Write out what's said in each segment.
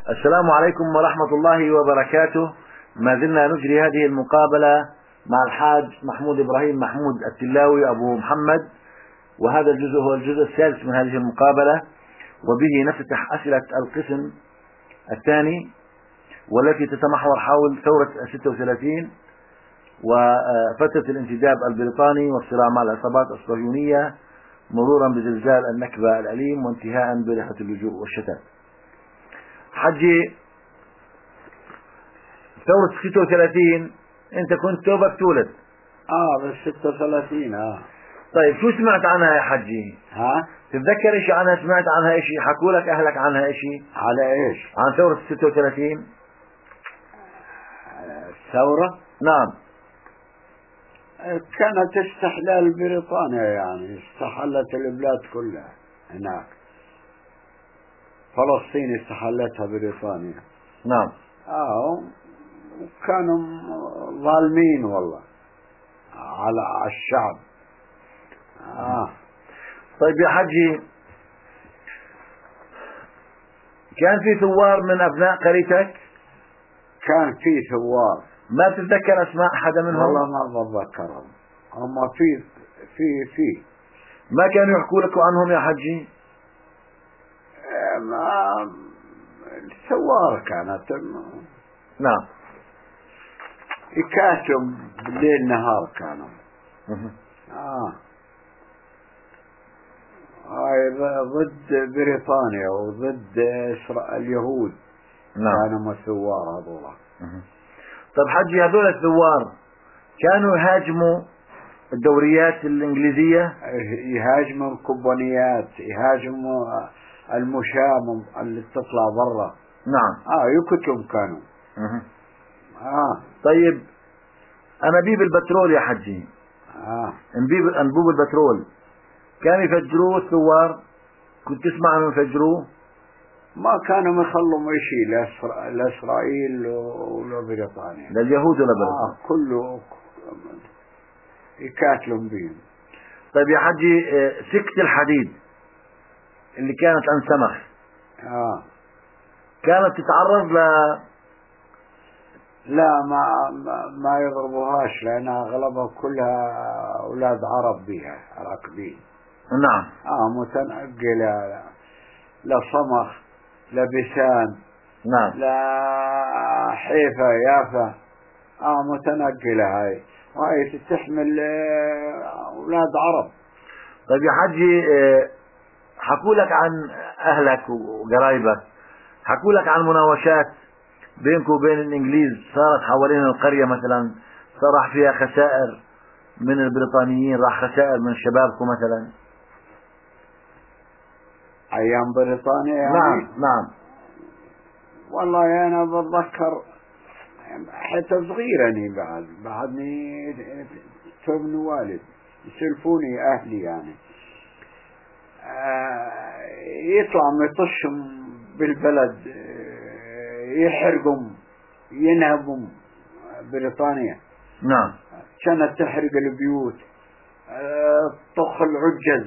السلام عليكم ورحمة الله وبركاته. ما زلنا نجري هذه المقابلة مع الحاج محمود إبراهيم محمود التلاوي أبو محمد، وهذا الجزء هو الجزء الثالث من هذه المقابلة، وبه نفتح أسئلة القسم الثاني والتي تتمحور حول ثورة 36 وفترة الانتداب البريطاني والصراع مع العصابات الصهيونية، مرورا بزلزال النكبة الأليم وانتهاء برحلة اللجوء والشتات. حجي، ثورة 36 انت كنت توبك تولد؟ بال 36. طيب شو سمعت عنها يا حجي؟ تتذكر اشي عنها؟ سمعت عنها اشي؟ حكوا لك اهلك عنها اشي؟ على ايش؟ عن ثورة 36. الثورة؟ نعم. كانت استحلال بريطانيا، يعني استحلت البلاد كلها هناك. فلسطين استحلتها بريطانيا. نعم. وكانوا ظالمين والله على الشعب. طيب يا حجي، كان في ثوار من ابناء قريتك؟ كان في ثوار. ما تتذكر اسماء حدا منهم؟ والله ما بتذكرهم. هم في ما كانوا يحكوا لكم عنهم يا حجي؟ الثوار كانت نعم يكاتب بالليل نهار كانوا. ضد بريطانيا وضد اليهود. نعم. كانوا الثوار هذولا. طب حجي، هذول الثوار كانوا يهاجموا الدوريات الإنجليزية؟ يهاجموا الكومبانيات، يهاجموا المشاة اللي تطلع برا. نعم. يقتلهم كانوا. طيب أنابيب البترول يا حجي، أنبوب البترول كانوا يفجروه الثوار؟ كنت تسمع أنهم يفجروه؟ ما كانوا يخلوا شيء لإسرائيل ولا بريطانيا، لليهود ولا بريطانيا. كله يقاتلون بهم. طيب يا حجي، سكة الحديد اللي كانت عن سمخ كانت تتعرض لا، ما يضربوهاش، لأنها أغلبها كلها أولاد عرب بها راكبين. نعم. متنقلة، لا صمخ لا بسان. نعم. لا حيفا يافا. متنقلة هاي، وهي تحمل أولاد عرب. طيب يا حجي، حكوا لك عن أهلك وقرايبك، حكوا لك عن مناوشات بينك وبين الإنجليز صارت حوالين القرية مثلا؟ صار فيها خسائر من البريطانيين، راح خسائر من شبابكم مثلا؟ أيام بريطانيا يعني؟ نعم. والله أنا بتذكر حتى صغيرني، بعدني توبني والد يسلفوني أهلي يعني. يطلعوا يطشهم بالبلد، يحرقهم، ينهبهم بريطانيا. نعم. كانت تحرق البيوت، طخ العجز.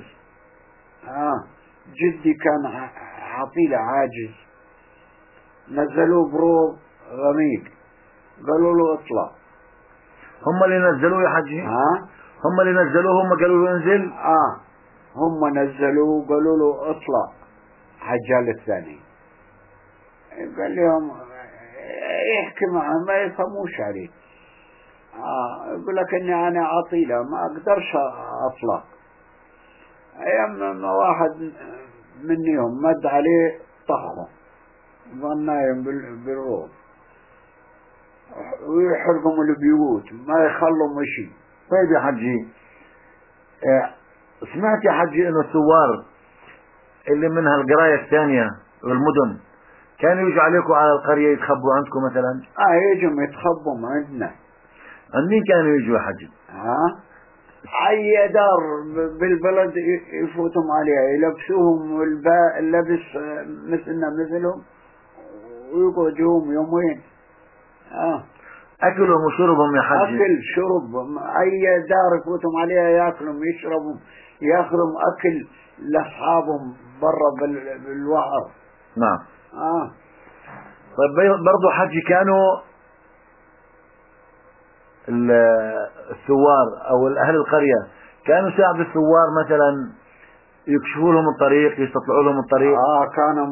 جدي كان عطيله عاجز، نزلوه بروب غميق، قالوا له اطلع. هم اللي نزلوه يا حجي؟ هم اللي نزلوه، هم قالوا له انزل؟ هم نزلوه قالوا له اطلع. عجال الثاني قال لهم يحكي معهم ما يفهموش عليه. يقول لك اني انا عطيله ما اقدرش اطلع. ايام ما واحد منهم مد عليه طخه، ظن نايم بالروب، ويحرقهم البيوت، ما يخلوا شيء. طيب يا حجي، سمعت يا حجي انه الثوار اللي منها القراية الثانية والمدن كانوا يجوا عليكم على القرية يتخبوا عندكم مثلا؟ يجوا يتخبوا عندنا. عند مين كانوا يجوا يا حجي؟ أي دار بالبلد يفوتهم عليها، يلبسوهم اللبس مثلهم، ويقعدوهم يومين. أكلهم وشربهم يا حجي؟ أكل شرب، أي دار يفوتهم عليها يأكلهم يشربهم، يأخذهم أكل لأصحابهم برا بالوعر. نعم. طيب برضو حجي كانوا الثوار او اهل القرية كانوا يساعدوا الثوار مثلا يكشفوا لهم الطريق، يستطلعوا لهم الطريق؟ كانوا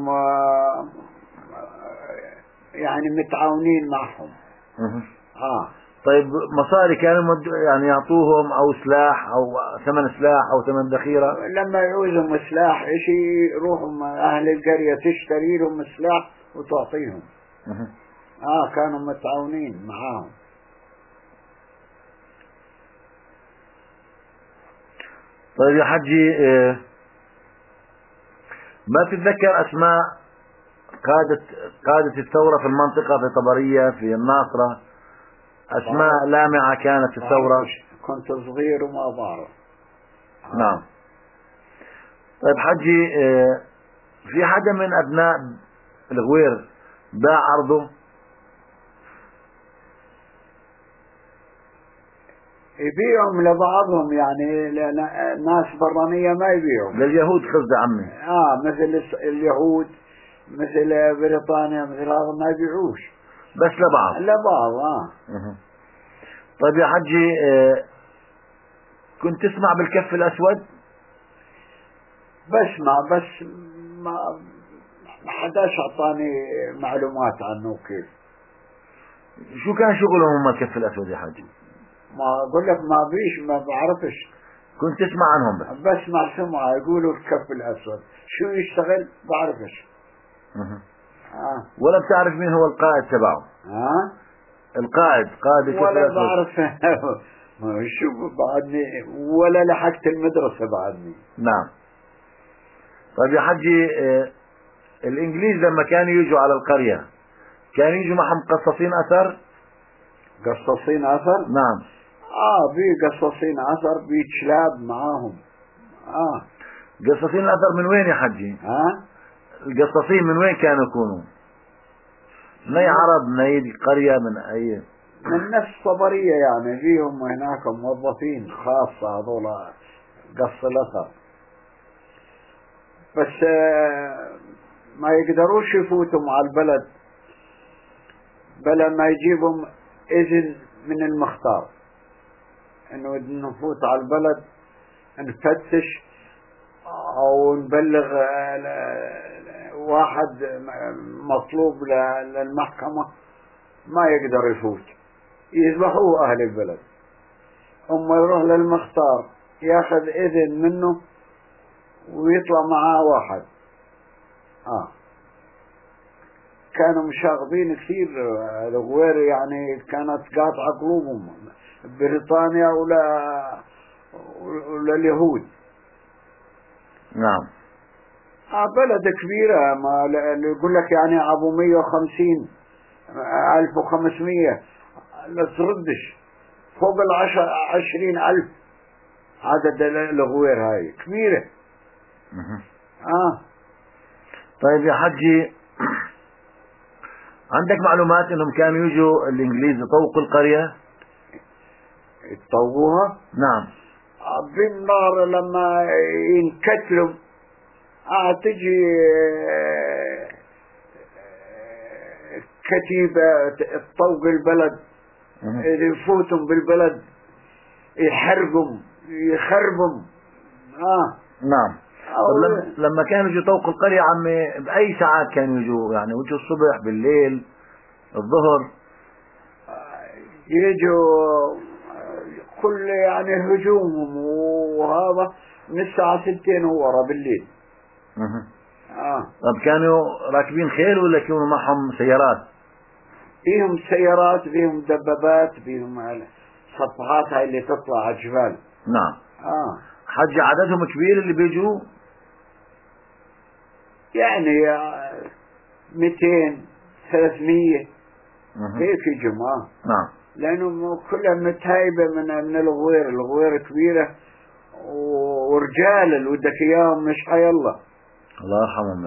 يعني متعاونين معهم. طيب مصاري كانوا يعني يعطوهم او سلاح او ثمن سلاح او ثمن ذخيرة؟ لما يعوزهم سلاح اشي يروحوا اهل القرية تشتري لهم سلاح وتعطيهم. كانوا متعاونين معاهم. طيب يا حجي، ما تتذكر اسماء قادة الثورة في المنطقة، في طبرية، في الناصرة، اسماء لامعة كانت في الثورة؟ كنت صغير وما بعرف. نعم. طيب حجي، في حدا من ابناء الغوير باع ارضه؟ يبيعهم لبعضهم، يعني ناس برانية ما يبيعهم. لليهود قصدي عمي. مثل اليهود، مثل بريطانيا، مثل هذا ما يبيعوش، بس لبعض. طيب يا حجي، كنت تسمع بالكف الاسود؟ بسمع، بس ما حداش اعطاني معلومات عنه كيف. شو كان شغلهم هم الكف الاسود يا حجي؟ ما اقول لك ما بعرفش. كنت تسمع عنهم بس؟ بسمع سمعة يقولوا الكف الاسود، شو يشتغل بعرفش. ولا بتعرف مين هو القائد تبعه؟ القائد، قائد الكف ولا الاسود؟ بعرف. شو بعدني ولا لحقت المدرسة بعدني. نعم. طيب يا حجي، الانجليز لما كانوا يجوا على القرية كانوا يجوا معهم قصاصين اثر؟ قصاصين اثر؟ نعم. في قصاصين اثر، في كلاب معاهم. قصاصين الاثر من وين يا حجي؟ القصاصين من وين كانوا يكونوا؟ من اي عرب، من اي قرية، من اي؟ من نفس طبرية، يعني فيهم هناك موظفين خاصة هذول قص الاثر، بس ما يقدروش يفوتوا مع البلد بلا ما يجيبهم إذن من المختار انه نفوت على البلد، نفتش او نبلغ واحد مطلوب للمحكمة، ما يقدر يفوت، يذبحوه اهل البلد. اما يروح للمختار ياخذ اذن منه ويطلع معاه واحد. كانوا مشاغبين كثير الغوير، يعني كانت قاطعة قلوبهم بريطانيا ولا اليهود. نعم. بلد كبيرة، ما يقول لك يعني ابو 150 1500 لا تردش، فوق 20,000 عدد الغوير، هاي كبيرة. طيب يا حجي، عندك معلومات انهم كانوا يجوا الانجليز يطوقوا القرية؟ يطوقوها؟ نعم. بالنار لما ينكتلوا تجي كتيبة تطوق البلد، يفوتهم بالبلد، يحرقهم، يخربهم. نعم. طب لما كانوا يجوا يطوقوا القرية عمي، بأي ساعات كانوا يجوا؟ يعني وجوا الصبح، بالليل، الظهر؟ يجوا كل يعني هجومهم وهذا من الساعة 2 ورا بالليل. طب كانوا راكبين خيل ولا كانوا معهم سيارات؟ فيهم سيارات، فيهم دبابات، فيهم صفحات هاي اللي تطلع على الجبال. نعم. حج عددهم كبير اللي بيجوا؟ يعني 200 300 هيك يجوا. نعم. لأنه كلها متهايبة من الغوير كبيرة، ورجال اللي ودك إياهم مش حي الله يرحمهم.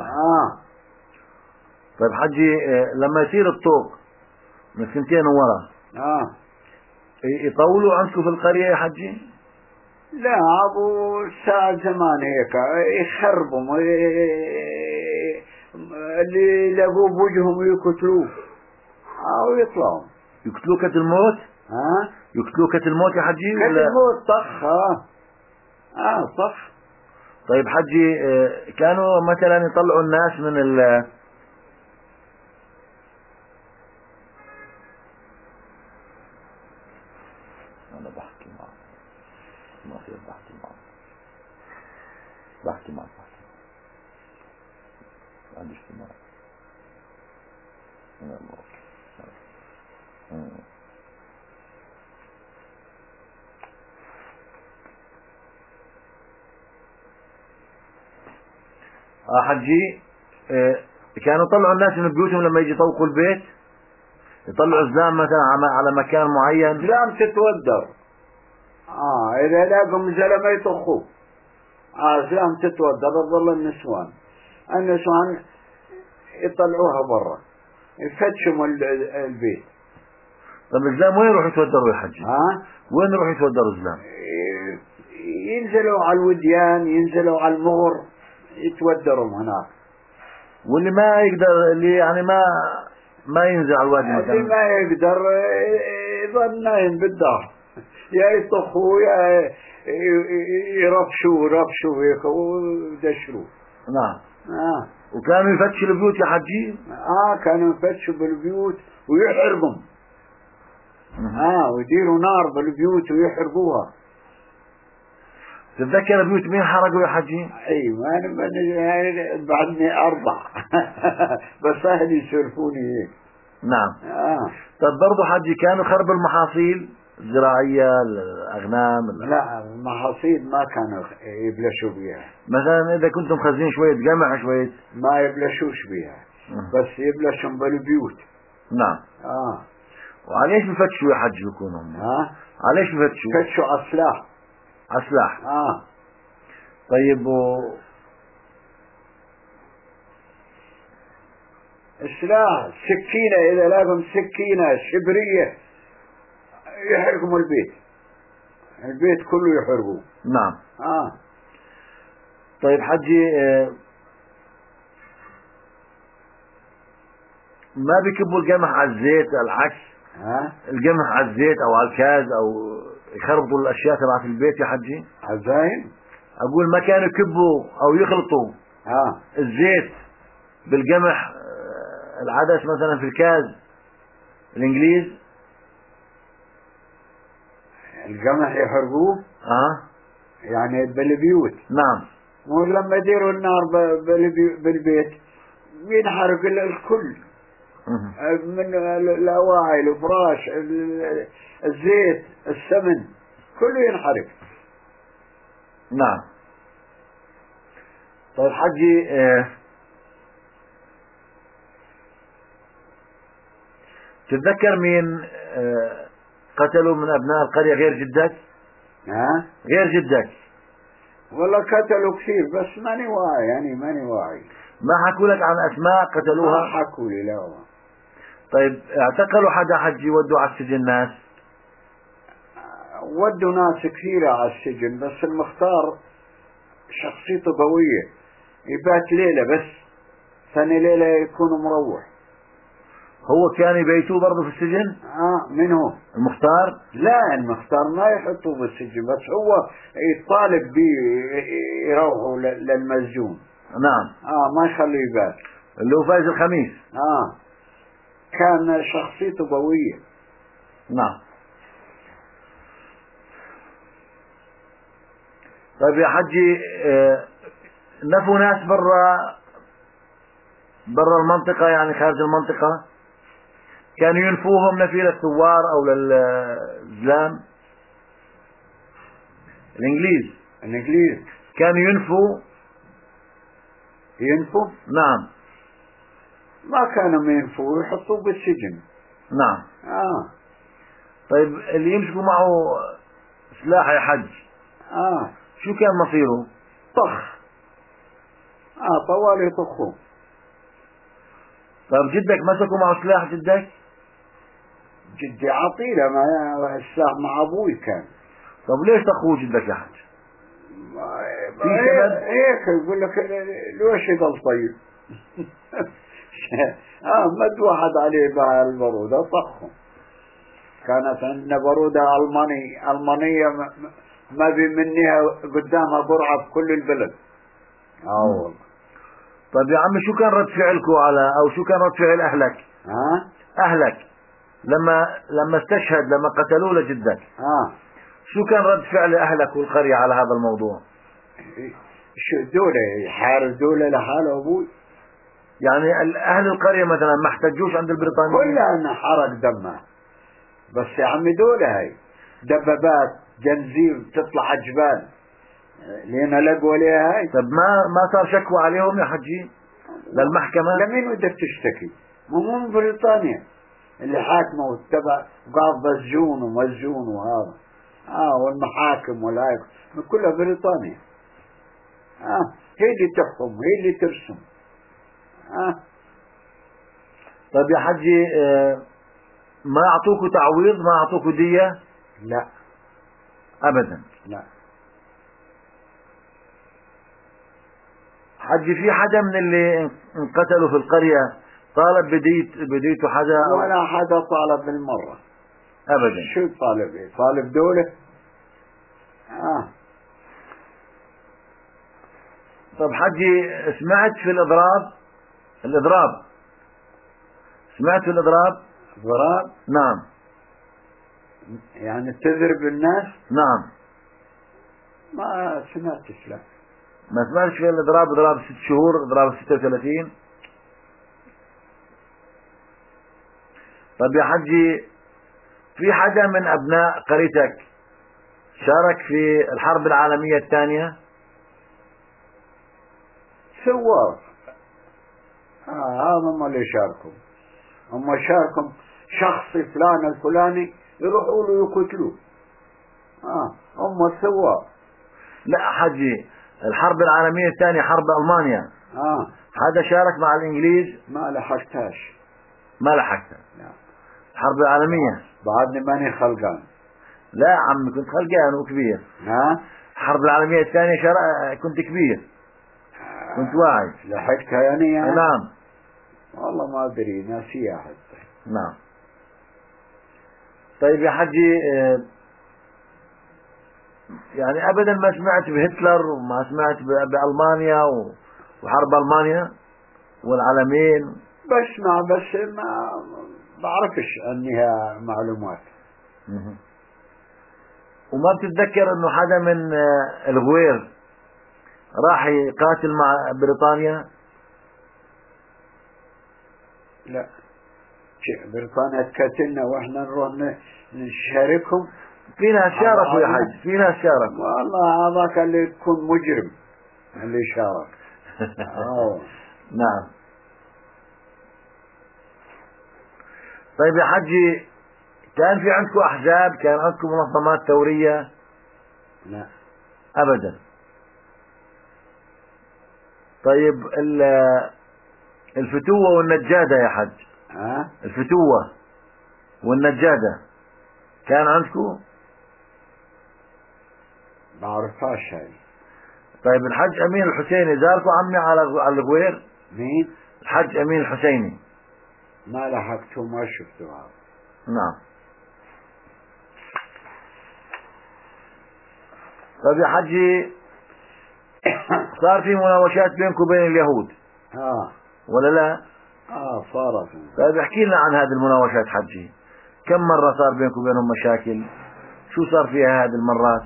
طيب حجي، لما يصير الطوق من 2 ورا يطولوا عندكم في القرية يا حجي؟ لا، ابو ساعة زمان هيك يخربوا اللي لقوه بوجههم يقتلوه أو يطلعوا. يقتلوه قتل الموت؟ ها؟ يقتلوه قتل الموت يا حجي قتل ولا؟ الموت طخ. طخ. طيب حجي كانوا مثلا يطلعوا الناس من أنا بحكي معك ما في بحكي معك عندي اجتماع حجي كانوا يطلعوا الناس من بيوتهم لما يجي يطوقوا البيت، يطلعوا زلام مثلا على مكان معين. زلام تتودر. إذا لاقوا زلمة يطخوه. زلام تتودر تظل النسوان يطلعوها برا يفتشوا البيت. طب الزلام وين يروحوا يتودروا يا حجي؟ وين يروحوا يتودروا الزلام؟ ينزلوا على الوديان، ينزلوا على المغر، يتودروا هناك. واللي ما يقدر، اللي يعني ما ينزل على الوادي مثلا، اللي ما يقدر يظل نايم بالدار، يا يطخوا يا يرفشوا ويدشروا. نعم. وكانوا يفتشوا البيوت يا حجي؟ كانوا يفتشوا بالبيوت ويحرقهم. ويديروا نار بالبيوت ويحرقوها. تتذكر بيوت مين حرقوا يا حجي؟ اي ما بعدني 4 بس اهلي يسولفوني هيك. نعم. طب برضو حجي كانوا خربوا المحاصيل الزراعية، الأغنام؟ لا، المحاصيل ما كانوا يبلشوا بيها. مثلا إذا كنتم مخزين شوية قمح شوية ما يبلشوش بيها، بس يبلشوا بالبيوت. نعم. وعليش بفتشوا يا حجي يكونوا؟ عليش بفتشوا؟ فتشوا على السلاح. على السلاح. طيب السلاح سكينة، إذا لازم سكينة شبرية يحرقوا البيت كله يحرقوه. نعم. طيب حجي ما بيكبوا القمح على الزيت، العكس؟ القمح على الزيت او على الكاز، او يخربطوا الاشياء تبعت البيت يا حجي؟ عزاين؟ اقول ما كانوا يكبوا او يخلطوا الزيت بالقمح العدس مثلا في الكاز الانجليز؟ القمح يحرقوه؟ يعني بالبيوت. نعم. ولما يديروا النار بالبيت ينحرق الكل، من الاواعي، الفراش، الزيت، السمن، كله ينحرق. نعم. طيب حجي تتذكر مين قتلوا من أبناء القرية غير جدك؟ غير جدك. والله قتلوا كثير بس ماني واعي. ما حكوا لك عن أسماء قتلوها؟ ما حكوا لي لا. طيب اعتقلوا حدا حجي ودوا على السجن ناس؟ ودوا ناس كثيرة على السجن، بس المختار شخصيته قوية، يبات ليلة بس، ثاني ليلة يكون مروح. هو كان يبيتوه برضه في السجن؟ من هو؟ المختار؟ لا، المختار ما يحطوه بالسجن، بس هو يطالب بيه يروحوا للمسجون. نعم. ما يخليه يبات. اللي هو فايز الخميس. كان شخصيته قوية. نعم. طيب يا حجي نفوا ناس برا المنطقة، يعني خارج المنطقة، كانوا ينفوهم نفي للثوار او للزلام؟ الانجليز كانوا ينفوا؟ نعم. ما كانوا ينفوا، يحطوه بالسجن. نعم. طيب اللي يمسكوا معه سلاح يا حج شو كان مصيره؟ طخ. طوال يطخوه. طيب جدك مسكوا معه سلاح؟ جدي عطيله، ما السلاح مع ابوي كان. طب ليش طخوه جدك يا حج؟ في سبب؟ هيك يقول لك ليش يضل طيب. مد واحد عليه بها البرودة طخهم. كانت عندنا برودة ألمانية ما بي منها قدامها قرعة في كل البلد. والله. طيب يا عمي، شو كان رد فعلكم على، او شو كان رد فعل اهلك؟ اهلك لما استشهد، لما قتلوه لجدك، شو كان رد فعل اهلك والقرية على هذا الموضوع؟ شو دولة يحارب دولة لحاله ابوي؟ يعني اهل القرية مثلا ما احتجوش عند البريطانيين؟ كلها انحرق دمها. بس يا عمي دولة هاي دبابات جنزير تطلع جبال لينا لقوا عليها هاي. طب ما صار شكوى عليهم يا حجي للمحكمة؟ لمين بدك تشتكي؟ مو من بريطانيا اللي حاكمه واتبع قاض مسجون ومسجون وهذا والمحاكم والهاي من كلها بريطانيا. هي اللي تحكم، هي اللي ترسم. طيب يا حجي، ما اعطوكوا تعويض؟ ما اعطوكوا دية؟ لا ابدا. لا. حجي، في حدا من اللي انقتلوا في القرية طالب بديته حدا؟ ولا حدا طالب بالمرة ابدا. شو طالب؟ ايه طالب دولة؟ طب حجي، سمعت في الإضراب؟ سمعت في الإضراب؟ ضراب؟ نعم. يعني تضرب الناس؟ نعم. ما سمعتش. لا ما سمعتش في الإضراب؟ إضراب 6 شهور، إضراب 36. طب يا حجي، في حدا من أبناء قريتك شارك في الحرب العالمية الثانية؟ سوار. هذا ما اللي شاركوا. هم شاركوا شخص فلان الفلاني يروحوا له يقتلوه. هم سوار. لا حجي، الحرب العالمية الثانية حرب ألمانيا. هذا شارك مع الإنجليز؟ ما لحقتهاش. ما لحقتها؟ لا. الحرب العالمية بعدني ماني خلقان. لا عمي، كنت خلقان وكبير. الحرب العالمية الثانية كنت كبير، كنت واعي. لحقتها يعني؟ نعم. والله ما أدري، ناسيها حتى. نعم. طيب يا حجي، يعني أبدا ما سمعت بهتلر وما سمعت بألمانيا وحرب ألمانيا والعالمين؟ بسمع بس ما بعرفش عنها معلومات. وما بتتذكر انه حدا من الغوير راح يقاتل مع بريطانيا؟ لا. بريطانيا تقاتلنا واحنا نروح نشاركهم؟ في ناس شاركوا يا حج، في ناس شاركوا. والله هذاك اللي يكون مجرم اللي شارك. نعم. طيب يا حجي، كان في عندكم أحزاب؟ كان عندكم منظمات ثورية؟ لا أبدا. طيب الفتوة والنجادة يا حج؟ الفتوة والنجادة كان عندكم؟ بعرفهاش هاي. طيب الحج أمين الحسيني زاركم عمي على الغوير؟ مين؟ الحج أمين الحسيني. ما لحقته، ما شفته هذا. نعم. طيب يا حجي، صار في مناوشات بينكم وبين اليهود ولا لا؟ صارت. طيب احكي لنا عن هذه المناوشات حجي. كم مرة صار بينكم وبينهم مشاكل؟ شو صار فيها هذه المرات؟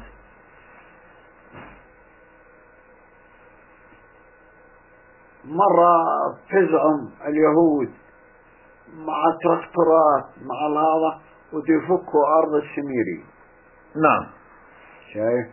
مرة فزعم اليهود مع تراكتورات مع هذا وتفكوا أرض السميري. نعم. شايف؟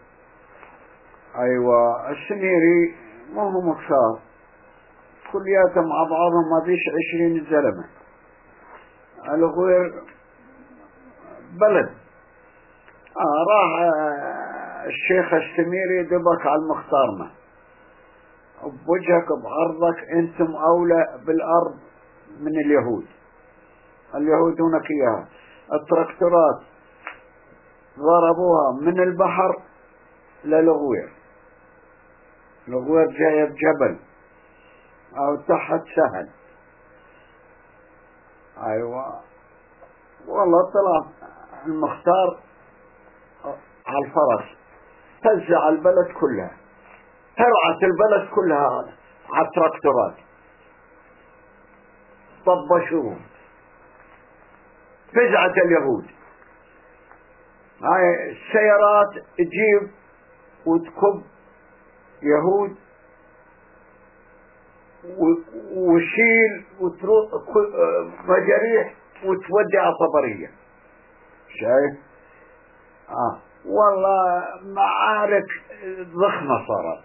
أيوة، السميري ما هو مكسار، كلياتهم مع بعضهم ما فيش 20 زلمة. الغوير بلد. راح الشيخ السميري دبك على المختارنا، بوجهك بعرضك انتم اولى بالارض من اليهود. اليهود هناك اياها التراكتورات ضربوها من البحر للغوير. الغوير جاية بجبل او تحت سهل، أيوة. والله طلع المختار على الفرس، فزع البلد كلها، هرعت البلد كلها على التراكتورات، طبشوهم. فزعت اليهود، هاي السيارات تجيب وتكب يهود وشيل وتروح مجاريح وتودي على طبرية. شايف؟ والله معارك ضخمة صارت.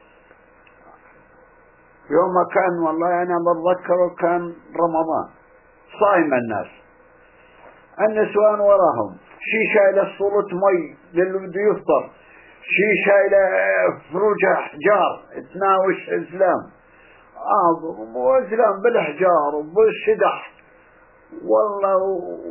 يوم ما كان والله أنا بتذكره كان رمضان، صايم الناس، النسوان وراهم، شي شايلة صولة مي للي بده يفطر، شي شايلة فروجة أحجار تناوش إسلام، وإسلام بالأحجار وبالشدح والله،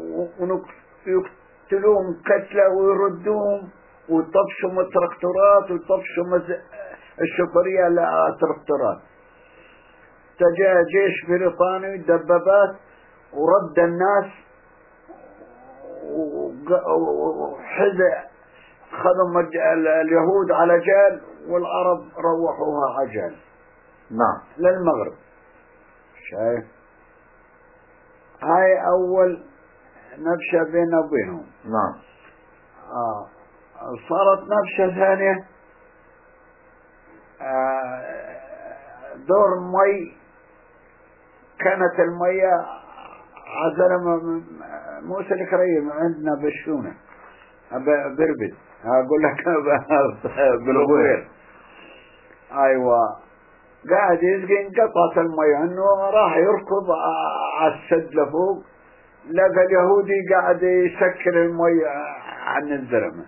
ويقتلوهم قتلة ويردوهم ويطفشوا التراكتورات ويطفشوا الشفرية على التراكتورات. تجا جيش بريطاني دبابات ورد الناس وحزق، خذوا اليهود على جال والعرب روحوها عجل. نعم. للمغرب. شايف؟ هاي أول نبشة بيننا وبينهم. نعم. صارت نبشة ثانية، دور مي، كانت المية عزلمة موسى الكريم عندنا بالشونة بربد، أقول لك بالغوير. أيوة، قاعد يسقي، انقطعت المية، انه راح يركض على السد لفوق، لقى اليهودي قاعد يسكر المية عن الزلمة.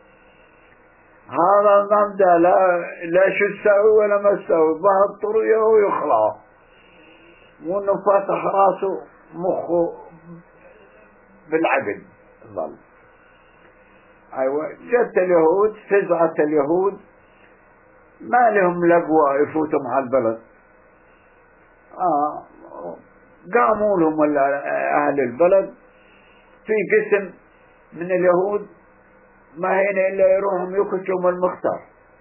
هذا المبدأ لا شو تسوي ولا ما تسوي، بهذا الطريقة ويخلعه، وانه فاتح راسه مخه بالعقل ظل. ايوه، جت اليهود، فزعت اليهود، ما لهم لقوة يفوتوا مع البلد. قاموا لهم اهل البلد في قسم من اليهود ما هنا الا يروحوا يكشوا المختار،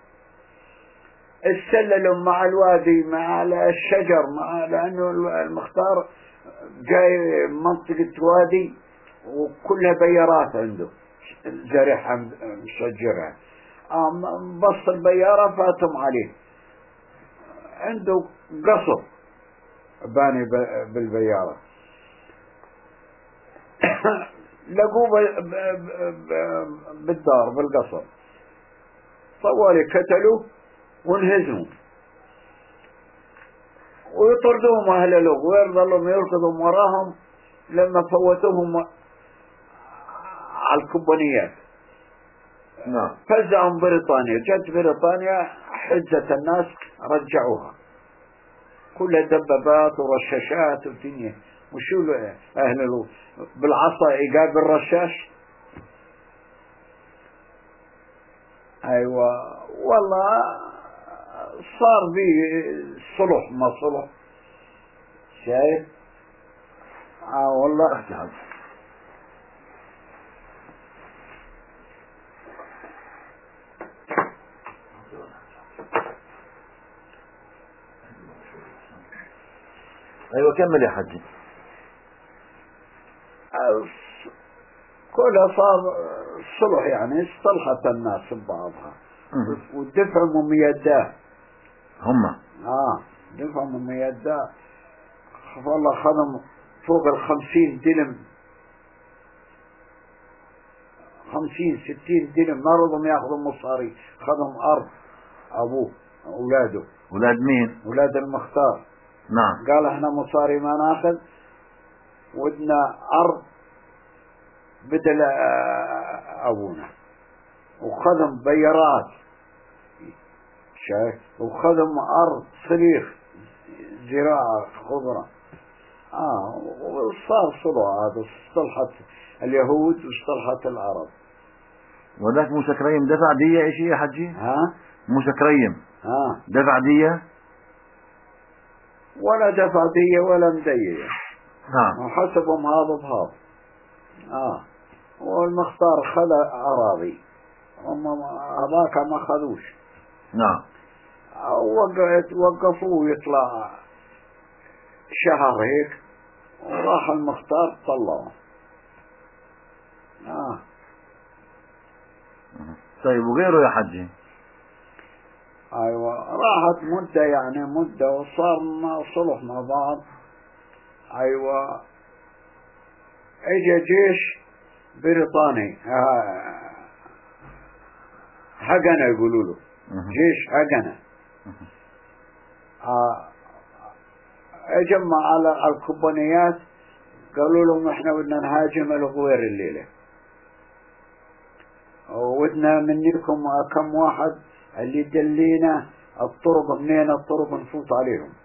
استللوا مع الوادي مع الشجر، لانه المختار جاي منطقة وادي وكلها بيارات عنده زرعها مشجرها، بص البيارة فاتم عليه، عنده قصر باني بالبيارة. لقوه بالدار بالقصر، طوالي كتلوا وانهزموا ويطردوهم اهل الغوير، ظلوا يركضوا وراهم لما فوتوهم على الكوبانيات. نعم. فزعهم بريطانيا، جت بريطانيا حجت الناس رجعوها، كلها دبابات ورشاشات والدنيا. وشو اهل بالعصا يقابل الرشاش. ايوه والله صار بي صلح ما صلح. شايف؟ والله احكي. ايوه كمل يا حجي. كلها صار صلح، يعني اصطلحت الناس ببعضها ودفعوا مميدات. هم دفعوا مميدات، والله خدم فوق 50 دلم، 50-60 دلم، ما رضوا ياخذوا مصاري، خدم أرض أبوه أولاده. أولاد مين؟ أولاد المختار. نعم. قال احنا مصاري ما ناخذ، ودنا أرض بدل أبونا، وخدم بيارات، شايف، وخدم أرض صريخ زراعة خضرة. وصار صلح، هذا اصطلحت اليهود واصطلحت العرب. وذاك موسى كريم دفع دية ايش يا حجي؟ موسى كريم دفع دية؟ ولا دفع دية ولا مدية. نعم. وحسبهم هذا بهذا. والمختار خذ أراضي، هذاك ما خذوش. نعم. وقفوه يطلع شهر هيك، وراح المختار طلعه. طيب وغيره يا حجي؟ ايوه راحت مدة، يعني مدة، وصار صلح مع بعض. ايوه اجى جيش بريطاني، هجنة يقولوا له، جيش هجنة. اجمع على الكوبانيات، قالوا لهم احنا بدنا نهاجم الغوير الليلة، ودنا منكم كم واحد اللي يدلينا الطرق، منين الطرق نفوت عليهم.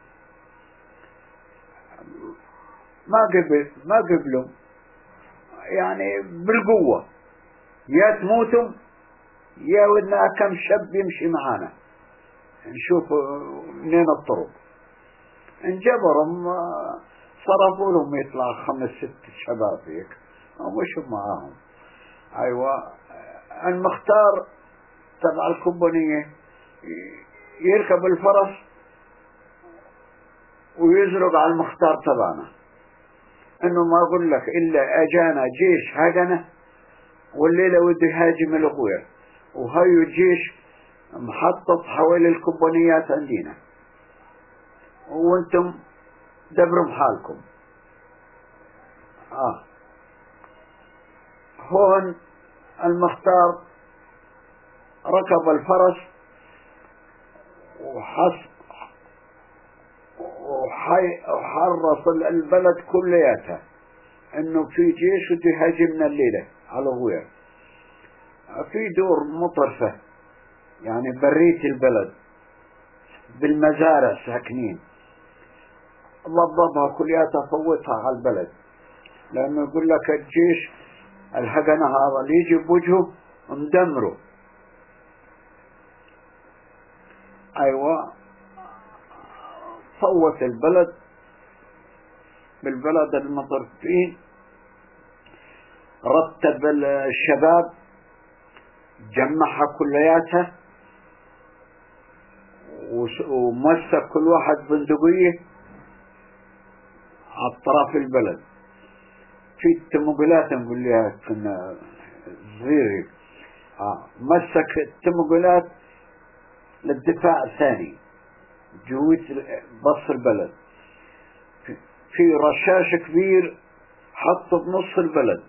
ما قبلوا، يعني بالقوة، يا تموتم يا ودنا كم شاب يمشي معانا نشوف منين الطرق. انجبرهم، صرفوا لهم يطلع 5-6 شباب هيك ومشوا معاهم. ايوه المختار تبع الكومبانية يركب الفرس ويزرق على المختار تبعنا، انه ما اقول لك الا اجانا جيش هجنة والليلة وده يهاجم الغوير، وهيو الجيش محطط حوالي الكومبانيات عندنا، وانتم دبروا بحالكم. هون المختار ركب الفرس وحرص البلد كلياتها انه في جيش بده يهاجمنا الليلة على الغوير. في دور مطرفة، يعني بريت البلد بالمزارع ساكنين، ضبطها كلياتها، فوتها على البلد، لانه يقول لك الجيش الهجنة هذا اللي يجي بوجهه مدمره. ايوه فوت البلد، بالبلد المطرفين، رتب الشباب، جمعها كلياتها، ومسك كل واحد بندقية على اطراف البلد. في التمويلات نقول لها كنا صغير، مسك التمويلات للدفاع الثاني، جويت بص البلد. في رشاش كبير حطه بنص البلد،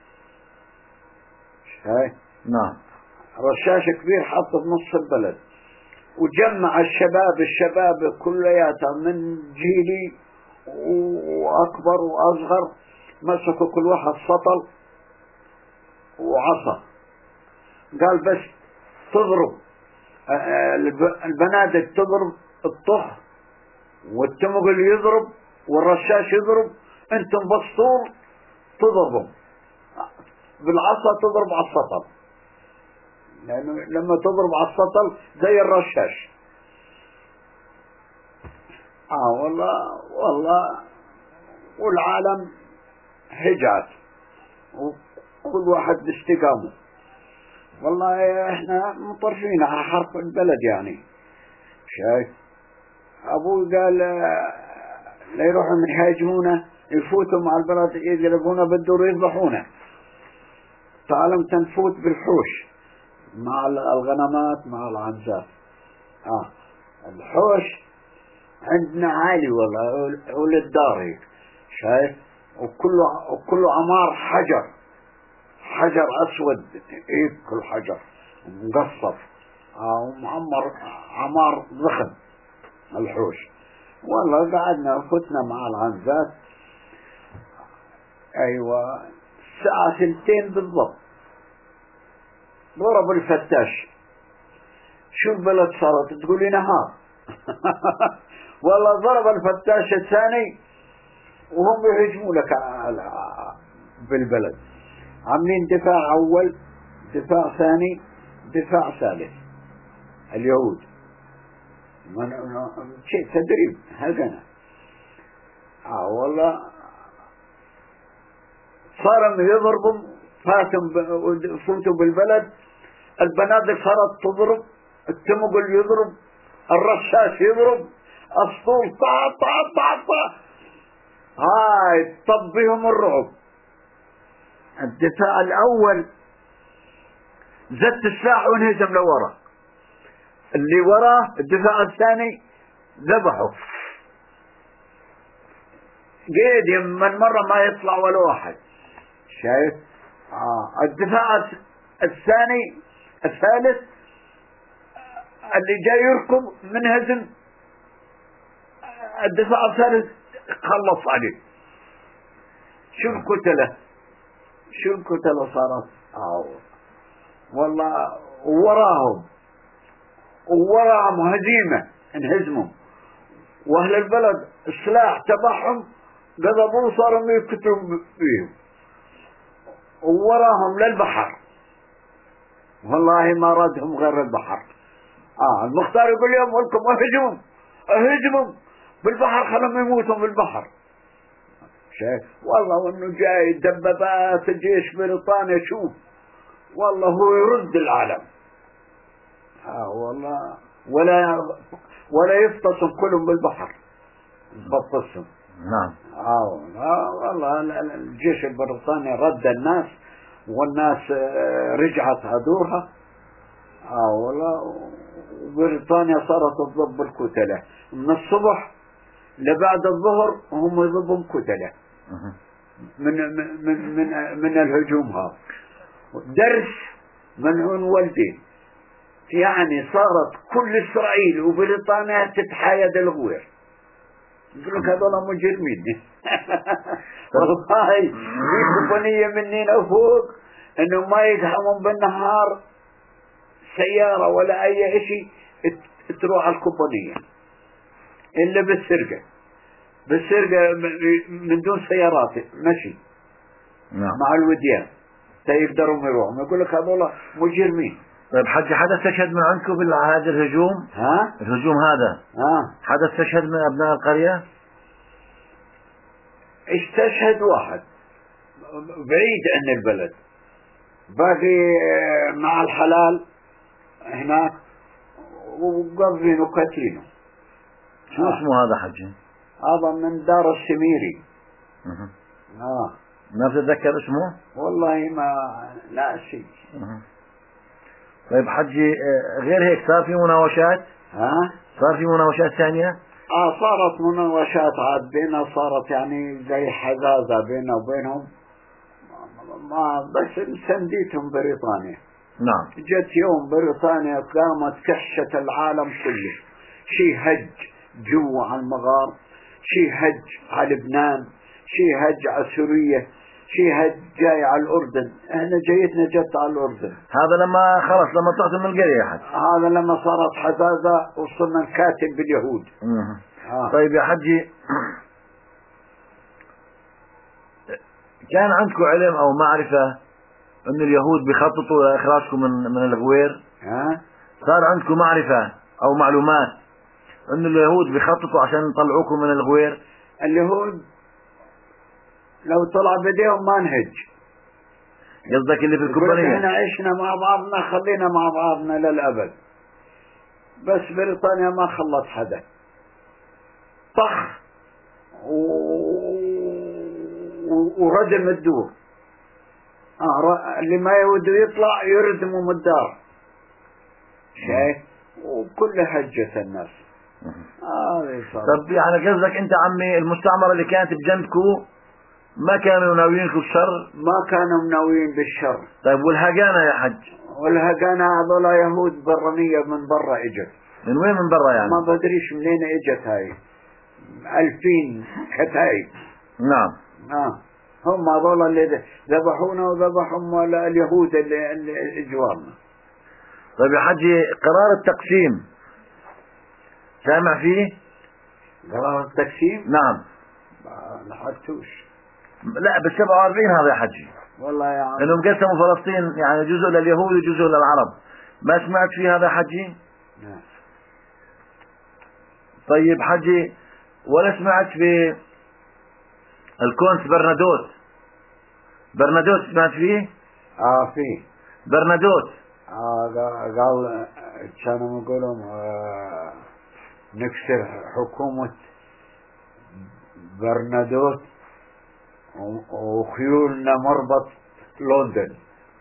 هاي نعم. رشاش كبير حطه بنص البلد، وجمع الشباب كلياتها من جيلي واكبر واصغر، مسكوا كل واحد سطل وعصا، قال بس تضرب البنادق، تضرب الطخ والتمغل يضرب والرشاش يضرب، انتم بالصور تضربوا بالعصا، تضرب على السطل، لانه لما تضرب على السطل زي الرشاش. والله والعالم هجعت، وكل واحد باستقامه. والله احنا مطرفين على حرف البلد، يعني شايف. ابوي قال لا يروحوا من يهاجمونا، يفوتوا مع البلد، يقلبونا بالدور يذبحونا. تعلم تنفوت بالحوش مع الغنمات مع العنزات. الحوش عندنا عالي والله، ولد دار هيك شايف، وكله عمار حجر اسود هيك، كل حجر مقصف، ومعمر عمار ضخم الحوش. والله قعدنا فتنا مع العنزات. ايوه الساعة 2 بالضبط ضرب الفتاش. شو البلد صارت تقول لي نهار. والله ضرب الفتاش الثاني وهم يهجموا لك بالبلد، عاملين دفاع اول، دفاع ثاني، دفاع ثالث. اليهود شيء تدريب هجنة. والله صاروا يضربوا فوتوا بالبلد، البنادق صارت تضرب، التمقل يضرب، الرشاش يضرب، الصول طا طا طا طا. هاي طب بهم الرعب. الدفاع الأول زت السلاح وانهزم لورا، اللي وراه الدفاع الثاني ذبحوا، قيد من مرة ما يطلع ولا واحد. شايف؟ الدفاع الثاني الثالث اللي جاي يركض منهزم، الدفاع الثالث خلص عليه. شو الكتلة، شو الكتلة صارت. والله ووراهم هزيمة، انهزموا، واهل البلد السلاح تبعهم قضبوا صاروا يقتلوا فيهم، ووراهم للبحر، والله ما ردهم غير البحر. المختار يقول لهم ولكم اهجموا بالبحر، خلهم يموتوا بالبحر. شايف؟ والله وانه جاي دبابات الجيش بريطانيا، شوف والله هو يرد العالم. والله ولا يفتصم كلهم بالبحر، يفتصم. نعم. والله الجيش البريطاني رد الناس، والناس رجعت عدوها. والله بريطانيا صارت تضرب الكتلة من الصبح لبعد الظهر، هم يضربون كتلة من الهجوم. هذا درس منعون والدين. يعني صارت كل إسرائيل وبريطانيا تتحايد الغوير، يقول لك هذول مجرمين. والله في كومبانية مننا فوق انه ما يدهمون بالنهار سيارة ولا اي شيء تروح على الكومبانية الا بالسرقة من دون سيارات مشي. نعم. مع الوديان يقدروا يروحوا، يقول لك هذول مجرمين. طيب حجي، حدا استشهد من عندكم بهذا الهجوم؟ الهجوم هذا حدا استشهد من ابناء القرية؟ استشهد واحد بعيد عن البلد، باقي مع الحلال هناك وقضين وكاتينه. شو اسمه هذا حجي؟ هذا من دار السميري. ما بتتذكر اسمه؟ والله ما لا شيء. طيب حجي، غير هيك صار في مناوشات؟ صار في مناوشات ثانية؟ صارت مناوشات عاد بينا، صارت يعني زي حزازة بيننا وبينهم، ما بس مسنديتهم بريطانيا. نعم. جت يوم بريطانيا قامت كشت العالم كله، شي هج جوا على المغار، شي هج على لبنان، شي هج على سوريا، شي هج جاي على الأردن. احنا جيتنا جت على الأردن. هذا لما خلص لما طلعت من القرية حج. هذا لما صارت حزازة وصلنا نكاتب باليهود. طيب يا حجي، كان عندكم علم او معرفة ان اليهود بيخططوا لاخراجكم من الغوير؟ صار عندكم معرفة او معلومات ان اليهود بيخططوا عشان يطلعوكم من الغوير؟ اليهود لو طلع بديهم ما نهج. قصدك اللي في الكومبانية؟ احنا عشنا مع بعضنا، خلينا مع بعضنا للأبد، بس بريطانيا ما خلت حدا، طخ وردم الدور. اللي ما يود يطلع يردموا من الدار. شايف؟ وكل هجة الناس. طب يعني قصدك انت عمي المستعمرة اللي كانت بجنبكم ما كانوا ناويينكم بالشر؟ ما كانوا مناويين بالشر. طيب والهجانة يا حج؟ والهجانة هذول يهود برانية من برا اجت. من وين من برا يعني؟ ما بدريش منين اجت هاي، 2000 كتايب. نعم. هم هذول اللي ذبحونا وذبحوا اليهود اللي جوارنا. طيب يا حجي، قرار التقسيم سامع فيه؟ قرار التقسيم؟ نعم. ما لحقتوش. لا بال47 هذا يا حجي. والله يا عم انهم قسموا فلسطين يعني جزء لليهود وجزء للعرب. ما سمعت فيه هذا حجي؟ نعم. طيب حجي، ولا سمعت في الكونس برنادوت سمعت فيه؟ فيه. برنادوت قال كانوا يقولون نكسر حكومة برنادوت وخيولنا مربط لندن.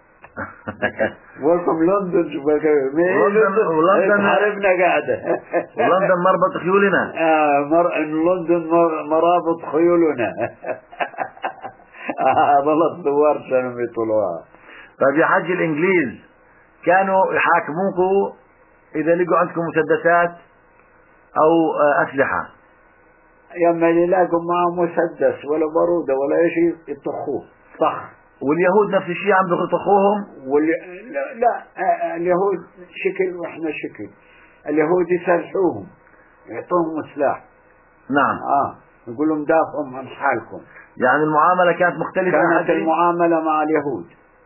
ويلكم لندن. شو لندن حاربنا قاعدة. ولندن مربط خيولنا. لندن مرابط خيولنا. ظلت دوار كانوا يطلوها. طيب يا حج، الإنجليز كانوا يحاكموكوا إذا لقوا عندكم مسدسات أو أسلحة؟ يما اللي يلاقوا معه مسدس ولا بارودة ولا شيء يطخوه طخ. واليهود نفس الشيء عم يطخوهم؟ لا اليهود شكل واحنا شكل. اليهود يسلحوهم، يعطوهم سلاح. نعم. يقول لهم دافعوا عن حالكم. يعني المعاملة كانت مختلفة. كانت المعاملة مع اليهود.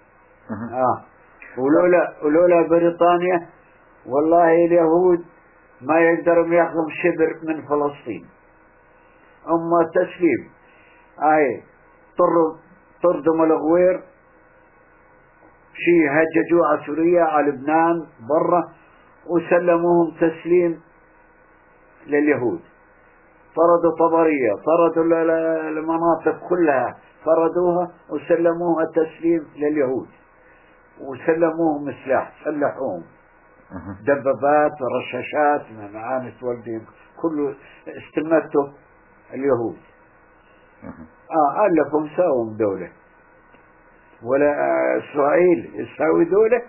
ولولا بريطانيا والله اليهود ما يقدروا ياخذوا شبر من فلسطين. أما تسليم طردوا الغوير، شي هججوا على سوريا على لبنان برا وسلموهم تسليم لليهود. طردوا طبرية، طردوا المناطق كلها، طردوها وسلموها تسليم لليهود، وسلموهم سلاح، سلحوهم دبابات ورشاشات معانس والدين كله استلمته اليهود. ألفهم ساوهم دولة. ولا إسرائيل يساوي دولة؟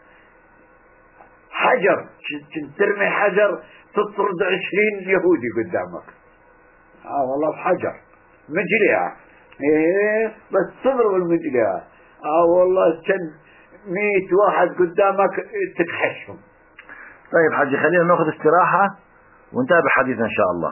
حجر، ترمي حجر تطرد 20 يهودي قدامك. والله بحجر مجليها بس تضرب المجليها. والله كان 100 واحد قدامك تكحشهم. طيب حجي، خلينا ناخذ استراحة ونتابع حديثنا إن شاء الله.